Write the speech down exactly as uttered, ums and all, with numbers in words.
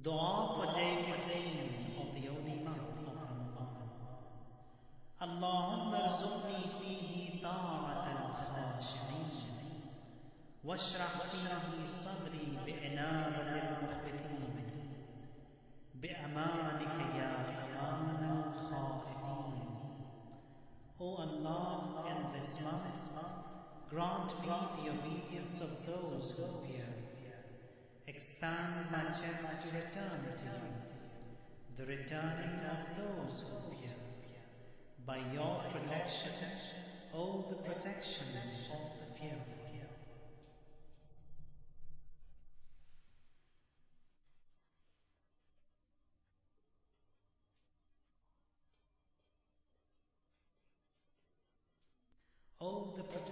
Dua for day fifteen of the holy month of Ramadan. Allahumma arzuqni fihi ta'at al-khashi'in washrah fihi sadri bi'inabat al-mukhbitin bi'amanika ya aman al-khaifin. O Allah, in this month, grant me the obedience of those who fear. Expand my chest to return to you, the returning of those who fear. By your protection, O the protection of the fearful. O the protection